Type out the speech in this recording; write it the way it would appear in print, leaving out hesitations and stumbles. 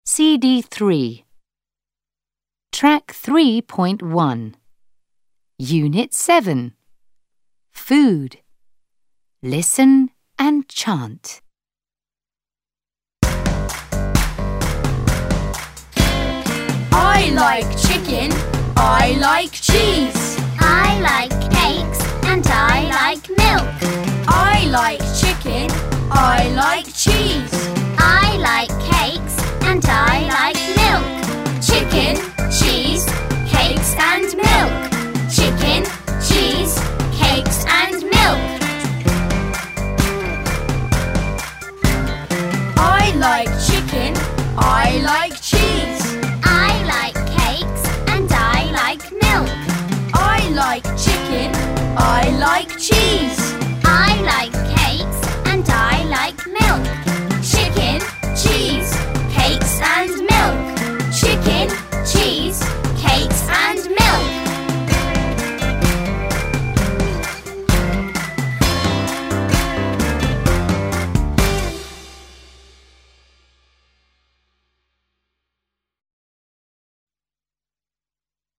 CD3. Track 3.1. Unit 7. Food. Listen and chant. I like chicken. I like cheese. I like cakes and I like milk. I like chicken. I like cheese. I like